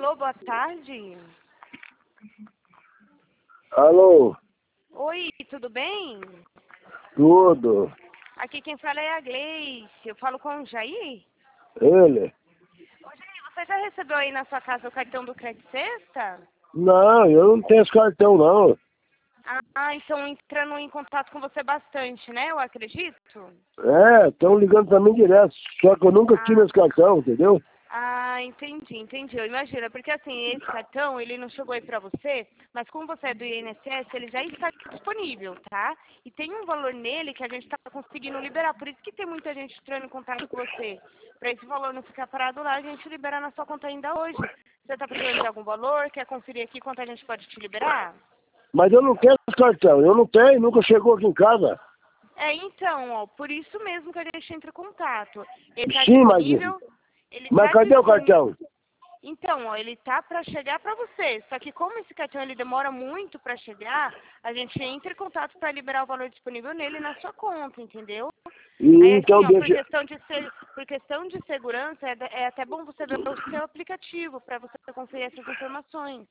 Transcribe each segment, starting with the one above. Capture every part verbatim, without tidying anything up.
Alô, boa tarde. Alô? Oi, tudo bem? Tudo. Aqui quem fala é a Gleice. Eu falo com o Jair. Ele? Ô, Jair, você já recebeu aí na sua casa o cartão do Crédito Sexta? Não, eu não tenho esse cartão, não. Ah, então entrando em contato com você bastante, né? Eu acredito. É, estão ligando pra mim direto. Só que eu nunca tive Ah, esse cartão, entendeu? ah, entendi, entendi. Eu imagino, porque assim, esse cartão, ele não chegou aí pra você, mas como você é do I N S S, ele já está disponível, tá? E tem um valor nele que a gente está conseguindo liberar, por isso que tem muita gente entrando em contato com você. Para esse valor não ficar parado lá, a gente libera na sua conta ainda hoje. Você está precisando de algum valor? Quer conferir aqui quanto a gente pode te liberar? Mas eu não quero esse cartão. Eu não tenho, nunca chegou aqui em casa. É, então, ó, por isso mesmo que a gente entra em contato. Ele está Sim, mas... disponível, ele Mas está cadê o disponível. cartão? Então, ó, ele tá para chegar para você. Só que como esse cartão ele demora muito para chegar, a gente entra em contato para liberar o valor disponível nele na sua conta, entendeu? E, Aí então assim, ó, por deixa... questão de ser, por questão de segurança, é, é até bom você ver o seu aplicativo para você conferir essas informações.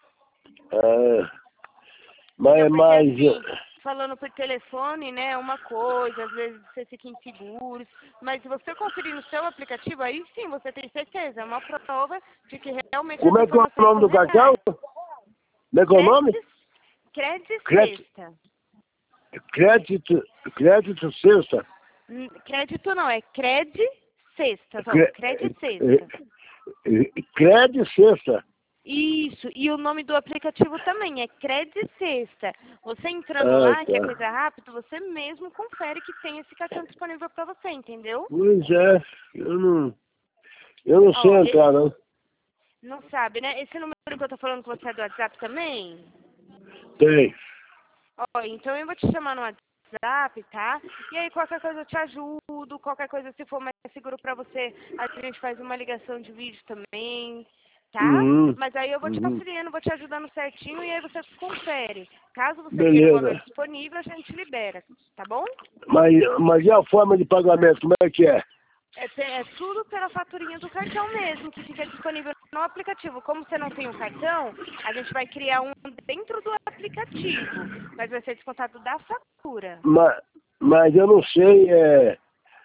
É, Entendeu? mas... Porque mas assim, falando por telefone, né, é uma coisa, às vezes você fica inseguro, mas se você conferir no seu aplicativo, aí sim você tem certeza, é uma prova de que realmente as como é que é o informações nome são do cartão? reais. Como é que é o nome? Crédito, crédito Crédito... sexta. Crédito... Crédito sexta. Hum, Crédito não, é credi sexta, ó, Cre... credi sexta. é, é, Crédito sexta. Isso, e o nome do aplicativo também é Credi Sexta. Você entrando Ah, lá, que é tá. coisa rápida, você mesmo confere que tem esse cartão disponível para você, entendeu? Pois é, eu não, eu não sei Ó, e- entrar, não. não sabe, né? Esse número que eu tô falando com você é do WhatsApp também? Tem. Ó, então eu vou te chamar no WhatsApp, tá? E aí qualquer coisa eu te ajudo, qualquer coisa se for mais seguro pra você, a gente faz uma ligação de vídeo também, tá? Uhum, Mas aí eu vou te uhum. auxiliando, vou te ajudando certinho e aí você confere. Caso você queira o valor Beleza. disponível, a gente libera, tá bom? Mas, mas e a forma de pagamento, como é que é? É, te- é tudo pela faturinha do cartão mesmo, que fica disponível no aplicativo. Como você não tem o cartão, a gente vai criar um dentro do aplicativo, mas vai ser descontado da fatura. Mas, mas eu não sei, é,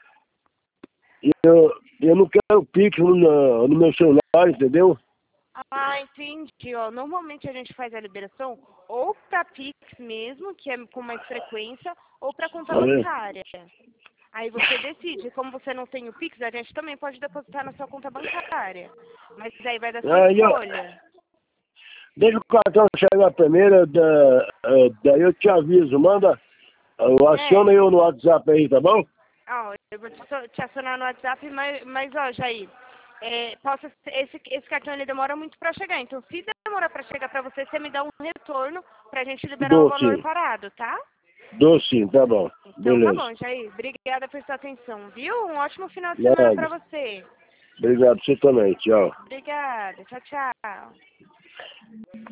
eu, eu não quero Pix no, no meu celular, entendeu? Ah, entendi. Ó, normalmente a gente faz a liberação ou para Pix mesmo, que é com mais frequência, ou para conta É. bancária. Aí você decide. Como você não tem o Pix, a gente também pode depositar na sua conta bancária. Mas aí vai da sua Aí eu, escolha. deixa o cartão chegar primeiro, da, eh, daí eu te aviso, manda, eu aciona É. eu no WhatsApp aí, tá bom? Ó, eu vou te, so- te acionar no WhatsApp, mas, mas ó, Jair, é, posso, esse, esse cartão ele demora muito para chegar. Então, se demorar para chegar para você, você me dá um retorno para a gente liberar o Dou valor sim, parado, tá? dou sim, tá bom, Então tá beleza. bom, Jair. Obrigada por sua atenção, viu? Um ótimo final de semana Nada. para você. Obrigado, você também. Tchau. Obrigada. Tchau, tchau.